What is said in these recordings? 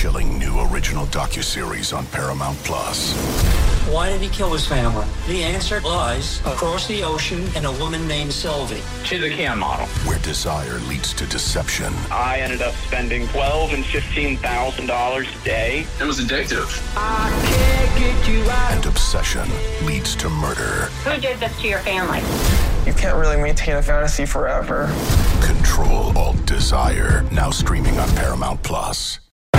chilling new original docuseries on Paramount Plus. Why did he kill his family? The answer lies across the ocean in a woman named Sylvie. She's a Can model. Where desire leads to deception. I ended up spending $12,000 and $15,000 a day. It was addictive. I can't get you out. And obsession leads to murder. Who did this to your family? You can't really maintain a fantasy forever. Control Alt Desire. Now streaming on Paramount Plus.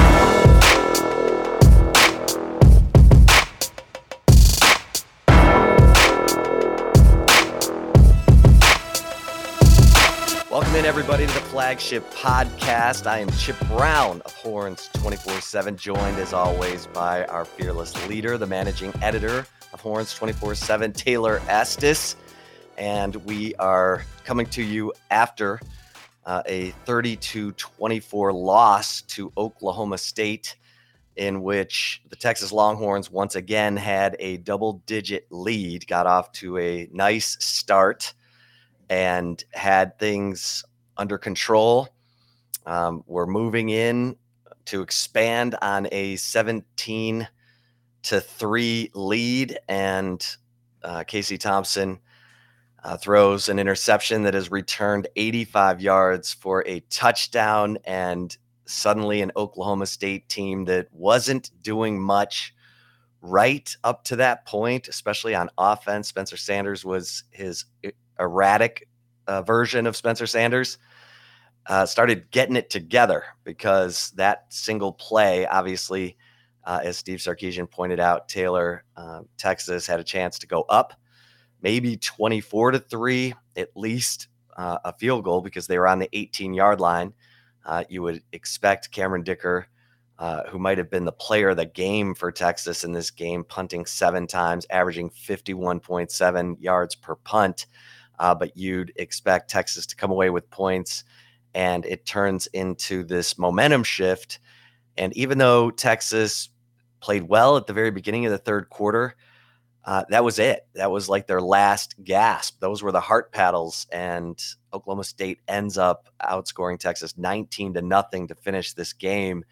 Welcome in, everybody, to the Flagship Podcast. I am Chip Brown of Horns 24/7, joined as always by our fearless leader, the managing editor of Horns 24/7, Taylor Estes. And we are coming to you after a 32-24 loss to Oklahoma State, in which the Texas Longhorns once again had a double-digit lead, got off to a nice start, and had things under control. We're moving in to expand on a 17-3 lead, and Casey Thompson throws an interception that is returned 85 yards for a touchdown, and suddenly an Oklahoma State team that wasn't doing much right up to that point, especially on offense. Spencer Sanders was his erratic version of Spencer Sanders, started getting it together, because that single play, obviously, as Steve Sarkisian pointed out, Taylor, Texas had a chance to go up, maybe 24-3, at least a field goal, because they were on the 18-yard line. You would expect Cameron Dicker, who might have been the player of the game for Texas in this game, punting 7 times, averaging 51.7 yards per punt. But you'd expect Texas to come away with points, and it turns into this momentum shift. And even though Texas played well at the very beginning of the third quarter, that was it. That was like their last gasp. Those were the heart paddles, and Oklahoma State ends up outscoring Texas 19-0 to finish this game.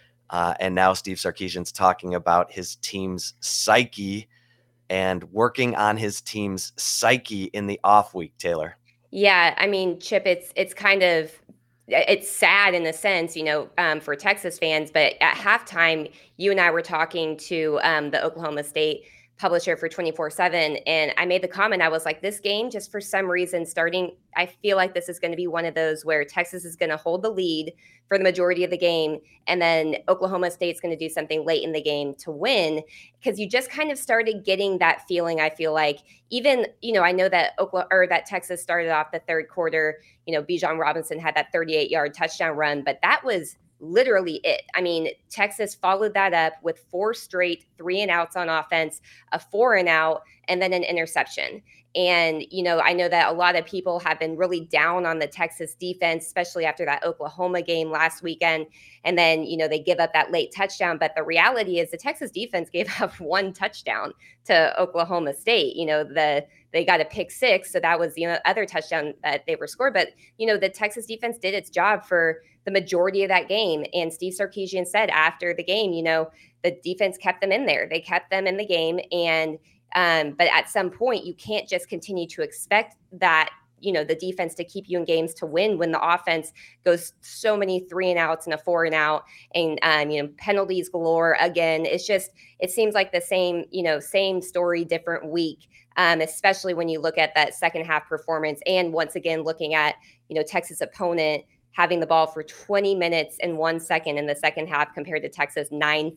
And now Steve Sarkisian's talking about his team's psyche and working on his team's psyche in the off week, Taylor. Yeah, I mean, Chip, it's kind of, it's sad in a sense, for Texas fans, but at halftime, you and I were talking to the Oklahoma State publisher for 24/7, and I made the comment, I was like, this game, just for some reason starting, I feel like this is going to be one of those where Texas is going to hold the lead for the majority of the game, and then Oklahoma State's going to do something late in the game to win, because you just kind of started getting that feeling. I feel like even, I know that that Texas started off the third quarter, Bijan Robinson had that 38-yard touchdown run, but that was literally it. I mean, Texas followed that up with 4 straight 3-and-outs on offense, a 4-and-out, and then an interception. And, I know that a lot of people have been really down on the Texas defense, especially after that Oklahoma game last weekend. And then, they give up that late touchdown. But the reality is the Texas defense gave up 1 touchdown to Oklahoma State. They got a pick 6. So that was the other touchdown that they were scored. But, the Texas defense did its job for the majority of that game. And Steve Sarkisian said after the game, the defense kept them in there. They kept them in the game. And but at some point, you can't just continue to expect that, the defense to keep you in games to win when the offense goes so many 3-and-outs and a 4-and-out and, penalties galore. Again, it seems like the same story, different week, especially when you look at that second half performance. And once again, looking at, Texas opponent having the ball for 20 minutes and 1 second in the second half compared to Texas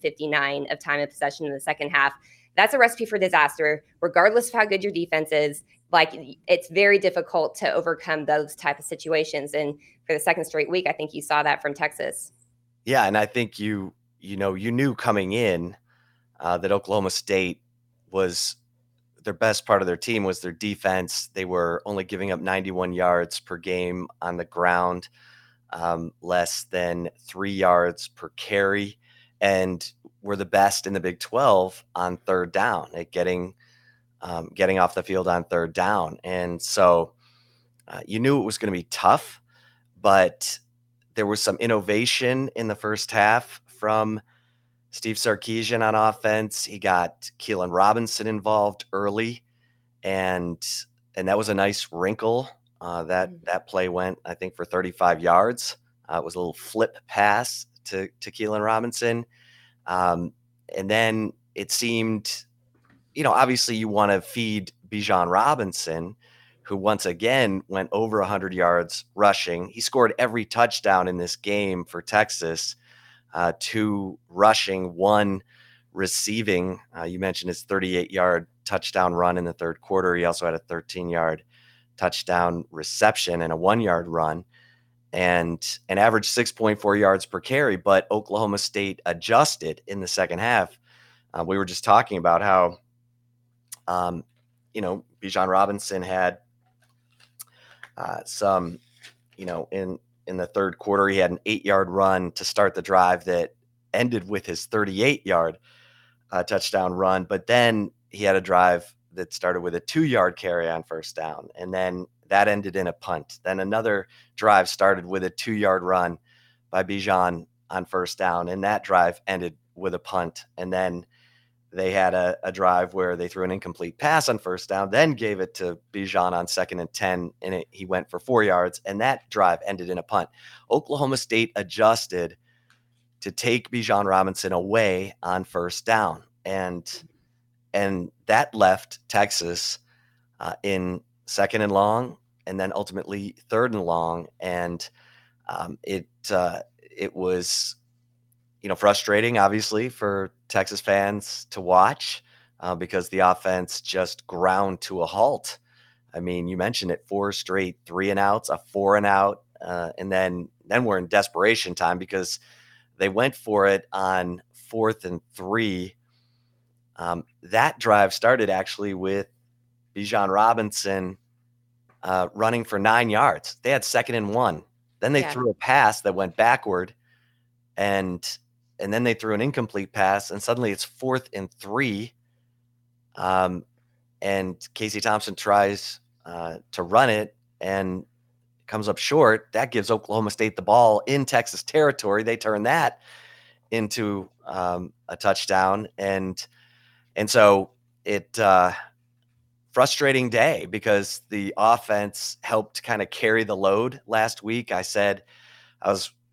9:59 of time of possession in the second half. That's a recipe for disaster, regardless of how good your defense is. Like, it's very difficult to overcome those type of situations. And for the second straight week, I think you saw that from Texas. Yeah, and I think you knew coming in that Oklahoma State was their best part of their team was their defense. They were only giving up 91 yards per game on the ground, less than 3 yards per carry, and were the best in the Big 12 on third down at getting off the field on third down. And so you knew it was going to be tough, but there was some innovation in the first half from Steve Sarkisian on offense. He got Keelan Robinson involved early, and that was a nice wrinkle. That play went, I think, for 35 yards. It was a little flip pass to Keelan Robinson. And then it seemed, obviously you want to feed Bijan Robinson, who once again went over 100 yards rushing. He scored every touchdown in this game for Texas, 2 rushing, 1 receiving. You mentioned his 38-yard touchdown run in the third quarter. He also had a 13-yard touchdown reception and a 1-yard run, and an average 6.4 yards per carry. But Oklahoma State adjusted in the second half. We were just talking about how, Bijan Robinson had some, in the third quarter, he had an 8-yard run to start the drive that ended with his 38-yard touchdown run. But then he had a drive that started with a 2-yard carry on first down, and then that ended in a punt. Then another drive started with a 2-yard run by Bijan on first down, and that drive ended with a punt. And then they had a drive where they threw an incomplete pass on first down, then gave it to Bijan on 2nd and 10, and he went for 4 yards, and that drive ended in a punt. Oklahoma State adjusted to take Bijan Robinson away on first down, and that left Texas in 2nd and long, and then ultimately 3rd and long. And it was, frustrating, obviously, for Texas fans to watch because the offense just ground to a halt. I mean, you mentioned it, 4 straight 3-and-outs, a 4-and-out, and then we're in desperation time because they went for it on 4th and 3. That drive started actually with Bijan Robinson running for 9 yards. They had 2nd and 1. Then they threw a pass that went backward, and then they threw an incomplete pass, and suddenly it's 4th and 3. And Casey Thompson tries to run it and comes up short. That gives Oklahoma State the ball in Texas territory. They turn that into a touchdown, and so it frustrating day because the offense helped kind of carry the load last week. I said I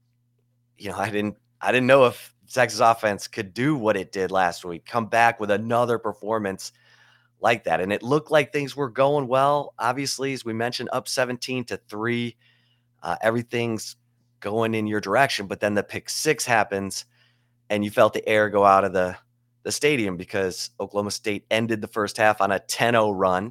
didn't know if Texas offense could do what it did last week, come back with another performance like that. And it looked like things were going well. Obviously, as we mentioned, up 17-3, everything's going in your direction. But then the pick 6 happens, and you felt the air go out of the stadium because Oklahoma State ended the first half on a 10-0 run.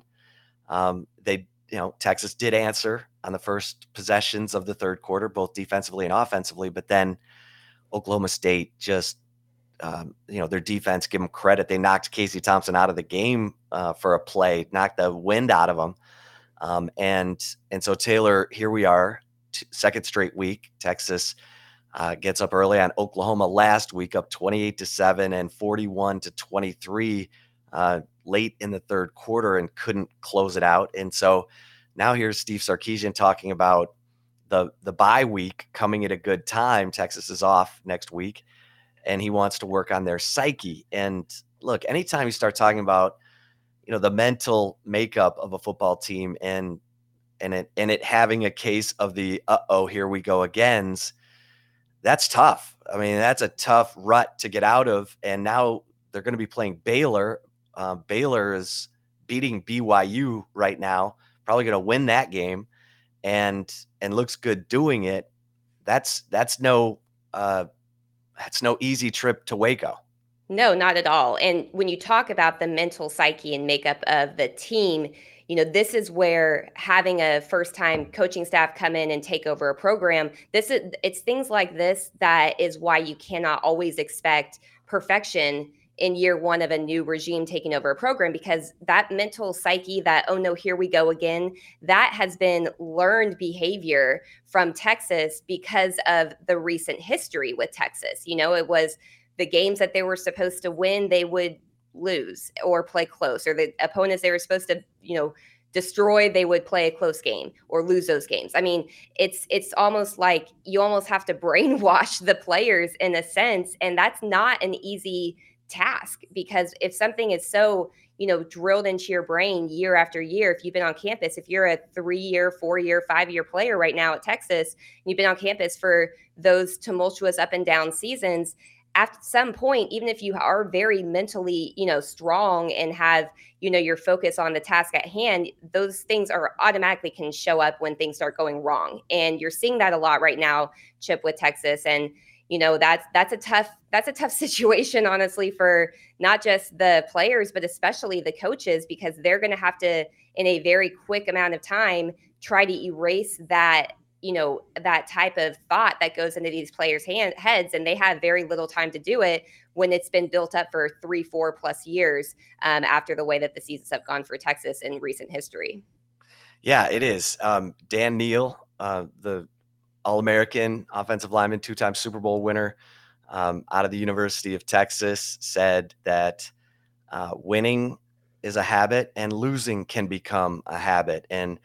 Texas did answer on the first possessions of the third quarter, both defensively and offensively. But then Oklahoma State just, their defense, give them credit. They knocked Casey Thompson out of the game for a play, knocked the wind out of him. And so Taylor, here we are, second straight week. Texas gets up early on Oklahoma last week, up 28-7 and 41-23 late in the third quarter, and couldn't close it out. And so now here's Steve Sarkisian talking about the bye week coming at a good time. Texas is off next week, and he wants to work on their psyche. And look, anytime you start talking about, the mental makeup of a football team and it having a case of the here we go agains, that's tough. I mean, that's a tough rut to get out of. And now they're going to be playing Baylor. Baylor is beating BYU right now, probably going to win that game, and looks good doing it. That's no easy trip to Waco. No, not at all. And when you talk about the mental psyche and makeup of the team, this is where having a first-time coaching staff come in and take over a program, it's things like this that is why you cannot always expect perfection in year one of a new regime taking over a program, because that mental psyche, that, oh no, here we go again, that has been learned behavior from Texas because of the recent history with Texas. It was the games that they were supposed to win, they would lose or play close, or the opponents they were supposed to, destroy, they would play a close game or lose those games. I mean, it's almost like you almost have to brainwash the players in a sense, and that's not an easy task, because if something is so drilled into your brain year after year, if you've been on campus, if you're a 3-year, 4-year, 5-year player right now at Texas, and you've been on campus for those tumultuous up and down seasons, at some point, even if you are very mentally, strong and have, your focus on the task at hand, those things are automatically can show up when things start going wrong. And you're seeing that a lot right now, Chip, with Texas. And that's a tough situation, honestly, for not just the players, but especially the coaches, because they're going to have to, in a very quick amount of time, try to erase that, that type of thought that goes into these players' heads. And they have very little time to do it when it's been built up for 3-4 plus years after the way that the seasons have gone for Texas in recent history. Yeah, it is. Dan Neal, the All-American offensive lineman, 2-time Super Bowl winner out of the University of Texas, said that winning is a habit and losing can become a habit. And,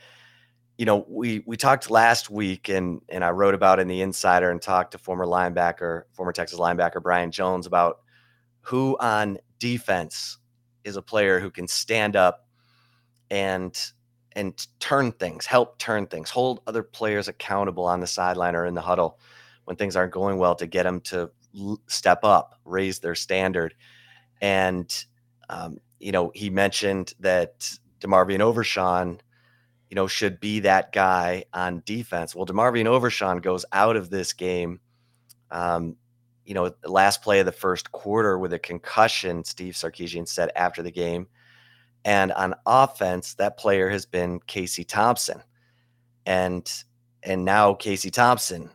we talked last week and I wrote about in the Insider and talked to former Texas linebacker Brian Jones about who on defense is a player who can stand up and turn things, help turn things, hold other players accountable on the sideline or in the huddle when things aren't going well, to get them to step up, raise their standard. And, he mentioned that DeMarvion Overshown, should be that guy on defense. Well, DeMarvion Overshown goes out of this game, the last play of the first quarter with a concussion, Steve Sarkisian said after the game. And on offense, that player has been Casey Thompson. And now Casey Thompson,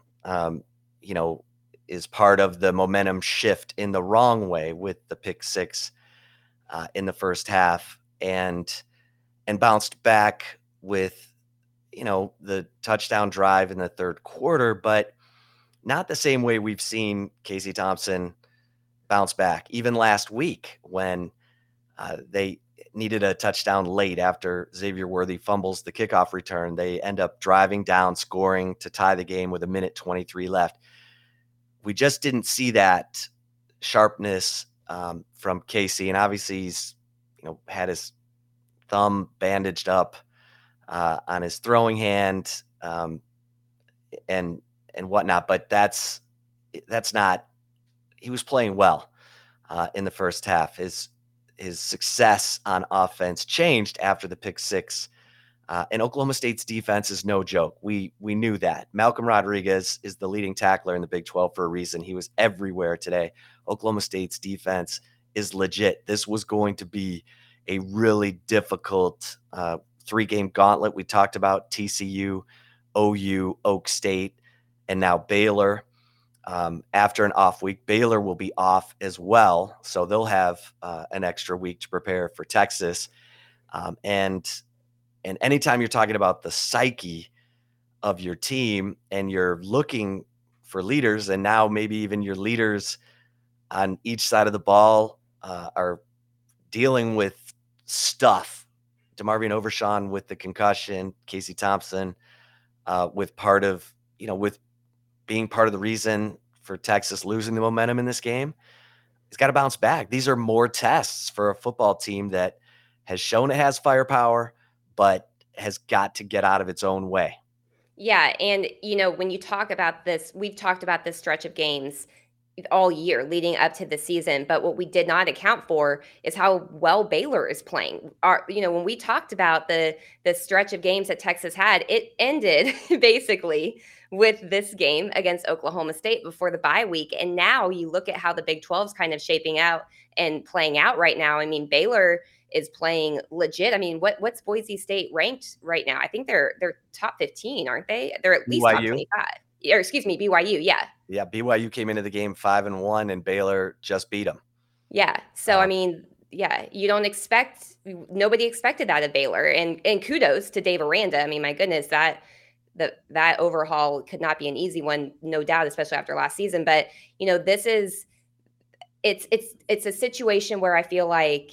is part of the momentum shift in the wrong way with the pick six in the first half, and bounced back with, the touchdown drive in the third quarter, but not the same way we've seen Casey Thompson bounce back. Even last week when they needed a touchdown late after Xavier Worthy fumbles the kickoff return, they end up driving down, scoring to tie the game with 1:23 left. We just didn't see that sharpness from Casey, and obviously he's had his thumb bandaged up on his throwing hand and whatnot, but that's not. He was playing well in the first half. His success on offense changed after the pick six. And Oklahoma State's defense is no joke. We knew that. Malcolm Rodriguez is the leading tackler in the Big 12 for a reason. He was everywhere today. Oklahoma State's defense is legit. This was going to be a really difficult 3-game gauntlet. We talked about TCU, OU, Oak State, and now Baylor. After an off week, Baylor will be off as well. So they'll have an extra week to prepare for Texas. And anytime you're talking about the psyche of your team and you're looking for leaders, and now maybe even your leaders on each side of the ball are dealing with stuff. DeMarvion Overshown with the concussion, Casey Thompson with being part of the reason for Texas losing the momentum in this game. He's got to bounce back. These are more tests for a football team that has shown it has firepower, but has got to get out of its own way. Yeah. And, when you talk about this, we've talked about this stretch of games all year leading up to the season. But what we did not account for is how well Baylor is playing. When we talked about the stretch of games that Texas had, it ended basically with this game against Oklahoma State before the bye week. And now you look at how the Big 12 is kind of shaping out and playing out right now. I mean, Baylor is playing legit. I mean, what's Boise State ranked right now? I think they're top 15, aren't they? They're at least BYU. Top 25. Or excuse me, BYU. Yeah. Yeah. BYU came into the game 5-1 and Baylor just beat them. Yeah. So, I mean, yeah, nobody expected that of Baylor, and kudos to Dave Aranda. I mean, my goodness, that overhaul could not be an easy one, no doubt, especially after last season. But, it's a situation where I feel like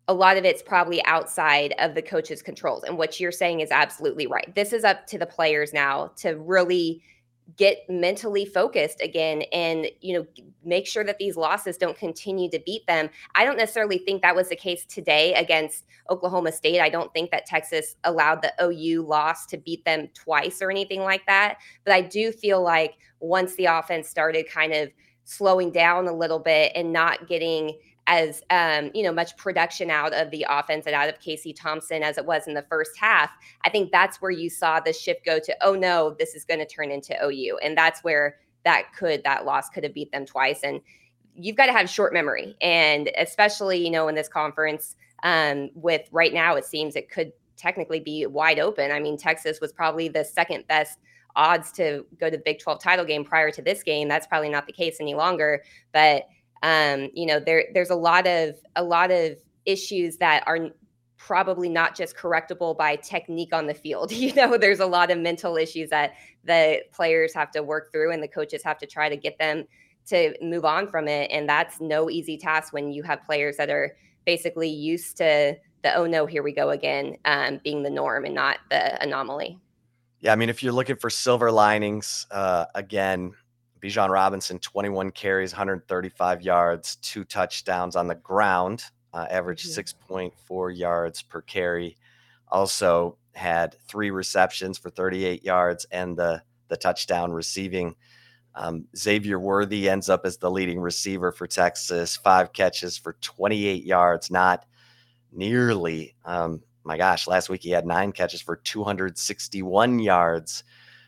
a lot of it's probably outside of the coach's controls. And what you're saying is absolutely right. This is up to the players now to really get mentally focused again and, make sure that these losses don't continue to beat them. I don't necessarily think that was the case today against Oklahoma State. I don't think that Texas allowed the OU loss to beat them twice or anything like that. But I do feel like once the offense started kind of slowing down a little bit and not getting as much production out of the offense and out of Casey Thompson as it was in the first half, I think that's where you saw the shift go to, oh no, this is going to turn into OU. And that's where that loss could have beat them twice. And you've got to have short memory. And especially, in this conference, with right now, it seems it could technically be wide open. I mean, Texas was probably the second best odds to go to the Big 12 title game prior to this game. That's probably not the case any longer. But there's a lot of issues that are probably not just correctable by technique on the field. There's a lot of mental issues that the players have to work through and the coaches have to try to get them to move on from it. And that's no easy task when you have players that are basically used to the, oh no, here we go again, being the norm and not the anomaly. Yeah. I mean, if you're looking for silver linings, again, Bijan Robinson, 21 carries, 135 yards, 2 touchdowns on the ground, averaged 6.4 yards per carry. Also had 3 receptions for 38 yards and the touchdown receiving. Xavier Worthy ends up as the leading receiver for Texas, 5 catches for 28 yards, not nearly. Last week he had 9 catches for 261 yards.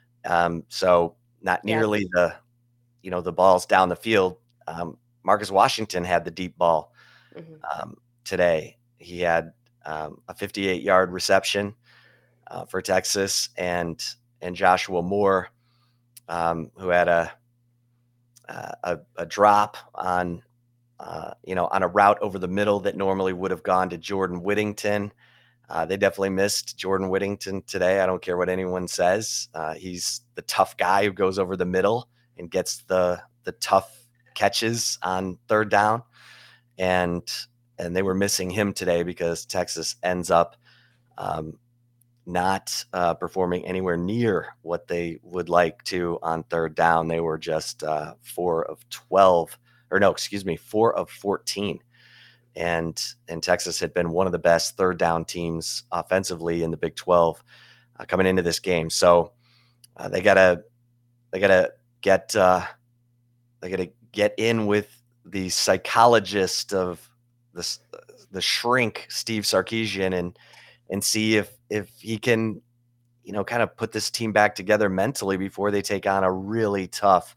So not nearly the balls down the field. Marcus Washington had the deep ball today. He had a 58-yard reception for Texas, and Joshua Moore, who had a drop on a route over the middle that normally would have gone to Jordan Whittington. They definitely missed Jordan Whittington today. I don't care what anyone says. He's the tough guy who goes over the middle and gets the tough catches on third down. And they were missing him today because Texas ends up not performing anywhere near what they would like to on third down. They were just 4 of 14. And Texas had been one of the best third down teams offensively in the Big 12 coming into this game. So they gotta get in with the psychologist of the shrink Steve Sarkisian and see if he can, kind of put this team back together mentally before they take on a really tough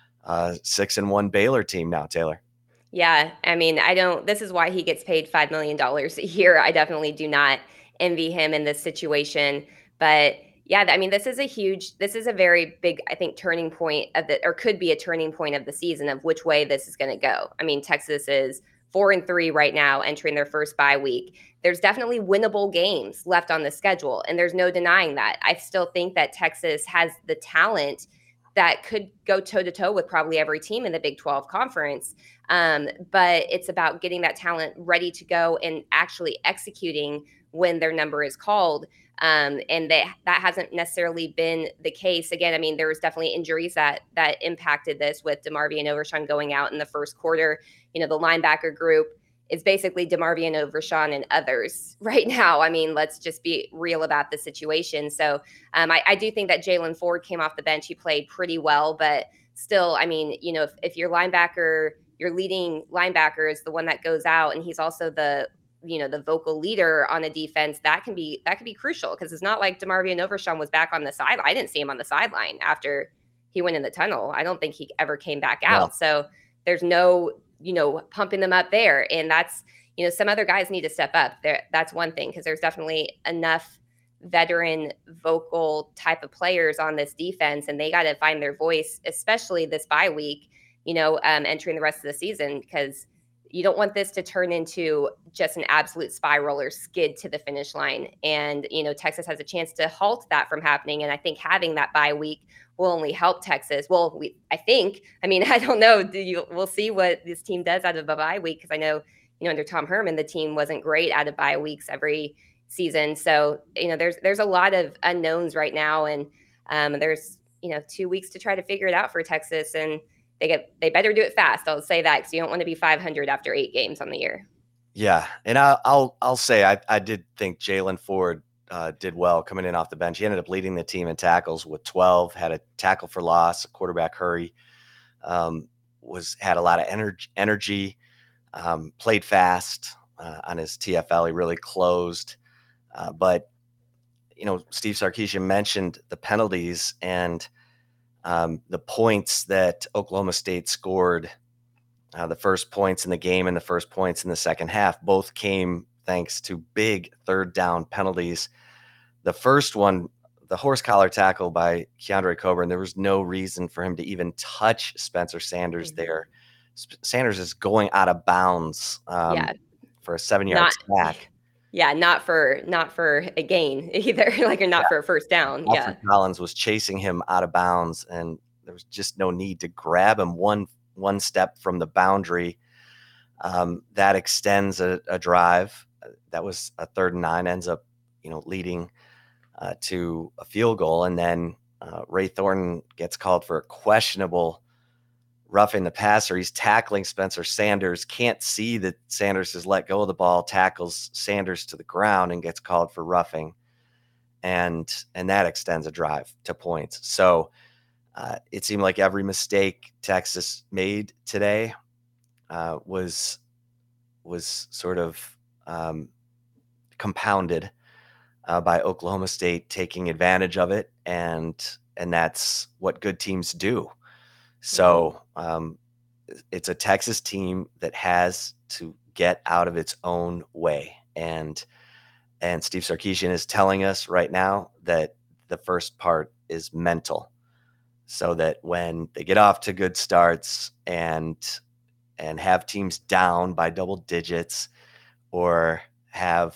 6-1 Baylor team now, Taylor. Yeah. I mean, this is why he gets paid $5 million a year. I definitely do not envy him in this situation, but yeah, I mean, this is a very big, I think, turning point could be a turning point of the season of which way this is going to go. I mean, Texas is 4-3 right now, entering their first bye week. There's definitely winnable games left on the schedule, and there's no denying that. I still think that Texas has the talent that could go toe-to-toe with probably every team in the Big 12 conference. But it's about getting that talent ready to go and actually executing when their number is called. And that hasn't necessarily been the case. Again, I mean, there was definitely injuries that impacted this with DeMarvion Overshown going out in the first quarter. The linebacker group is basically DeMarvion Overshown and others right now. I mean, let's just be real about the situation. So I do think that Jaylan Ford came off the bench. He played pretty well, but still, I mean, if your leading linebacker is the one that goes out and he's also the vocal leader on a defense, that can be crucial, because it's not like DeMarvion Overshown was back on the side. I didn't see him on the sideline after he went in the tunnel. I don't think he ever came back out. No. So there's no, pumping them up there. And that's, some other guys need to step up there. That's one thing, because there's definitely enough veteran vocal type of players on this defense, and they got to find their voice, especially this bye week, entering the rest of the season, because you don't want this to turn into just an absolute spiral or skid to the finish line. And, Texas has a chance to halt that from happening. And I think having that bye week will only help Texas. Well, I don't know. We'll see what this team does out of a bye week, because I know, under Tom Herman, the team wasn't great out of bye weeks every season. So, there's a lot of unknowns right now, and there's 2 weeks to try to figure it out for Texas, and they better do it fast. I'll say that, because you don't want to be 500 after 8 games on the year. Yeah, and I'll say I did think Jalen Ford did well coming in off the bench. He ended up leading the team in tackles with 12, had a tackle for loss, a quarterback hurry, had a lot of energy, played fast on his TFL. He really closed. But, Steve Sarkisian mentioned the penalties and the points that Oklahoma State scored. The first points in the game and the first points in the second half both came thanks to big third down penalties. The first one, the horse collar tackle by Keandre Coburn, there was no reason for him to even touch Spencer Sanders there. Sanders is going out of bounds for a 7-yard sack. Yeah, not for a gain either, for a first down. Alfred Collins was chasing him out of bounds, and there was just no need to grab him one step from the boundary. That extends a drive. That was a 3rd and 9, ends up, leading to a field goal. And then Ray Thornton gets called for a questionable roughing the passer. He's tackling Spencer Sanders, can't see that Sanders has let go of the ball, tackles Sanders to the ground and gets called for roughing. And that extends a drive to points. So it seemed like every mistake Texas made today was sort of compounded by Oklahoma State taking advantage of it, and that's what good teams do. So it's a Texas team that has to get out of its own way, and Steve Sarkisian is telling us right now that the first part is mental, so that when they get off to good starts and have teams down by double digits, or have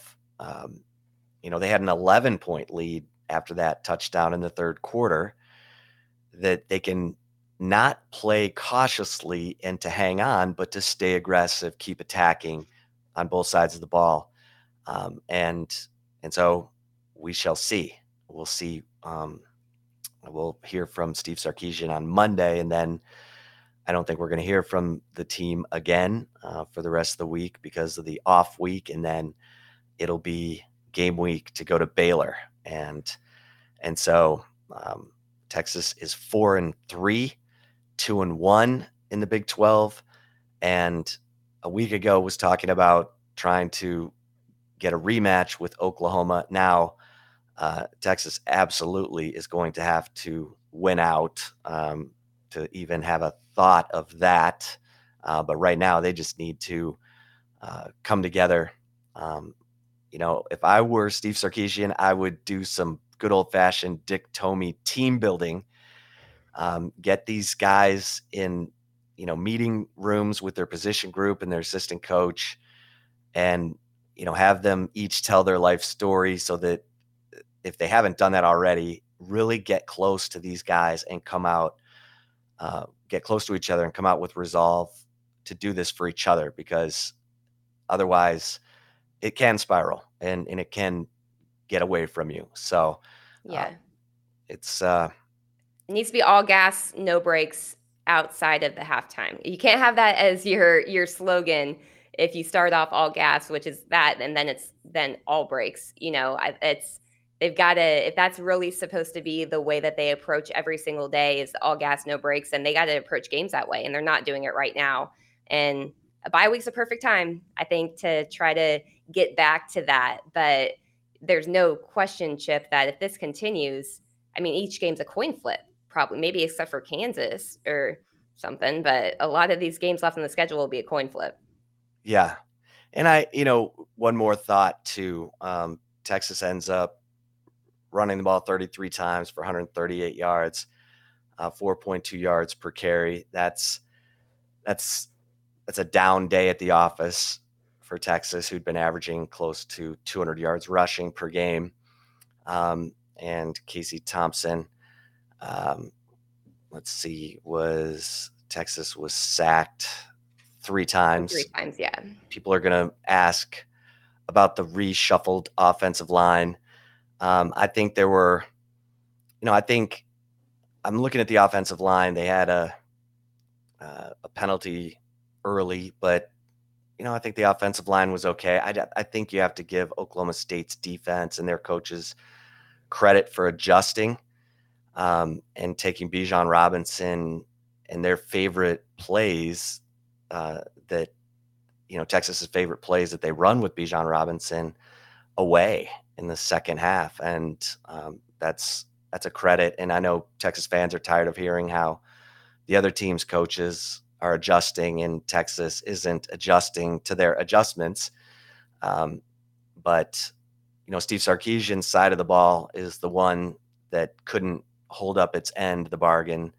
they had an 11-point lead after that touchdown in the third quarter, that they can not play cautiously and to hang on, but to stay aggressive, keep attacking on both sides of the ball. And so we shall see. We'll see. We'll hear from Steve Sarkisian on Monday, and then I don't think we're going to hear from the team again for the rest of the week because of the off week, and then it'll be game week to go to Baylor. And so Texas is 4-3, 2-1 in the Big 12, and a week ago was talking about trying to get a rematch with Oklahoma. Now Texas absolutely is going to have to win out to even have a thought of that. But right now they just need to come together. If I were Steve Sarkisian, I would do some good old-fashioned Dick Tomey team building. Get these guys in, meeting rooms with their position group and their assistant coach, and, have them each tell their life story, so that if they haven't done that already, really get close to these guys and come out, get close to each other and come out with resolve to do this for each other, because otherwise it can spiral and it can get away from you. So it needs to be all gas, no brakes outside of the halftime. You can't have that as your slogan if you start off all gas, which is that, and then all brakes. They've got to, if that's really supposed to be the way that they approach every single day is all gas, no brakes, and they got to approach games that way, and they're not doing it right now. And a bye week's a perfect time, I think, to try to get back to that. But there's no question, Chip, that if this continues, each game's a coin flip, probably, maybe except for Kansas or something, but a lot of these games left on the schedule will be a coin flip. Yeah. And one more thought too. Texas ends up running the ball 33 times for 138 yards, 4.2 yards per carry. That's a down day at the office for Texas, who'd been averaging close to 200 yards rushing per game. And Casey Thompson, Texas was sacked 3 times. 3 times, yeah. People are going to ask about the reshuffled offensive line. I think there were, I think I'm looking at the offensive line. They had a penalty early, but I think the offensive line was okay. I think you have to give Oklahoma State's defense and their coaches credit for adjusting and taking Bijan Robinson and their favorite plays that, Texas's favorite plays that they run with Bijan Robinson away in the second half. And that's a credit. And I know Texas fans are tired of hearing how the other team's coaches are adjusting and Texas isn't adjusting to their adjustments. But Steve Sarkisian's side of the ball is the one that couldn't hold up its end of the bargain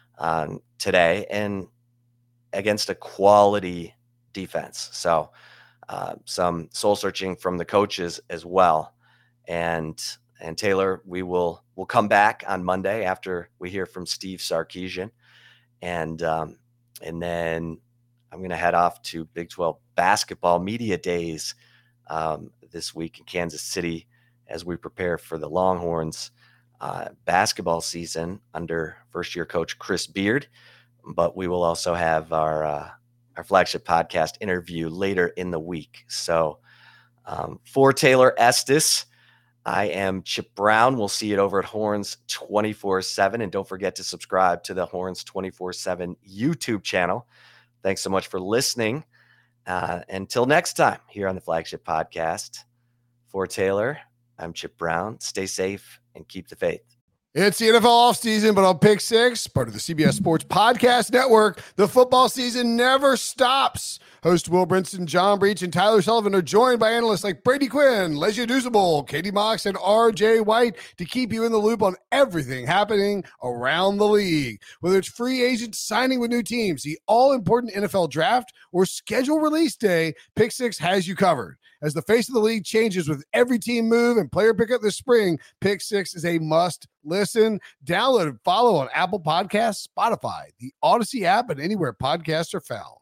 today and against a quality defense. So some soul searching from the coaches as well. And Taylor, we'll come back on Monday after we hear from Steve Sarkisian. And then I'm going to head off to Big 12 basketball media days this week in Kansas City as we prepare for the Longhorns basketball season under first-year coach Chris Beard. But we will also have our flagship podcast interview later in the week. So for Taylor Estes, I am Chip Brown. We'll see it over at Horns 24/7. And don't forget to subscribe to the Horns 24/7 YouTube channel. Thanks so much for listening. Until next time here on the flagship podcast. For Taylor, I'm Chip Brown. Stay safe and keep the faith. It's the NFL offseason, but on Pick Six, part of the CBS Sports Podcast Network, the football season never stops. Host Will Brinson, John Breach, and Tyler Sullivan are joined by analysts like Brady Quinn, Lesia Dusable, Katie Mox, and RJ White to keep you in the loop on everything happening around the league. Whether it's free agents signing with new teams, the all-important NFL draft, or schedule release day, Pick Six has you covered. As the face of the league changes with every team move and player pickup this spring, Pick Six is a must listen. Download and follow on Apple Podcasts, Spotify, the Odyssey app, and anywhere podcasts are found.